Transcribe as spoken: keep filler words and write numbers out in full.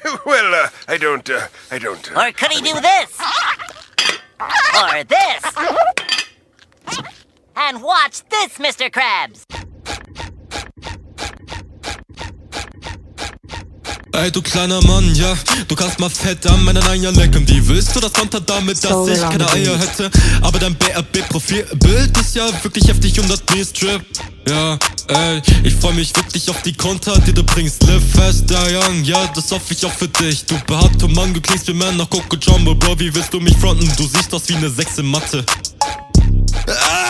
Well, uh, I don't, uh, I don't... Uh, Or could he do this? Or this? And watch this, Mister Krabs! Ey, du kleiner Mann, ja, du kannst mal fett an meinen Eiern lecken. Wie willst du das kontern damit, dass ich keine Eier hätte? Aber dein B R B-Profilbild ist ja wirklich heftig und das Knee-Strip. Ja, ey, ich freu mich wirklich auf die Konter, die du bringst. Live fast, die young, ja, das hoffe ich auch für dich. Du behaarter Mann, du klingst wie Man nach Coco Jumbo, Bro, wie willst du mich fronten? Du siehst aus wie eine sechs in Mathe. Ah!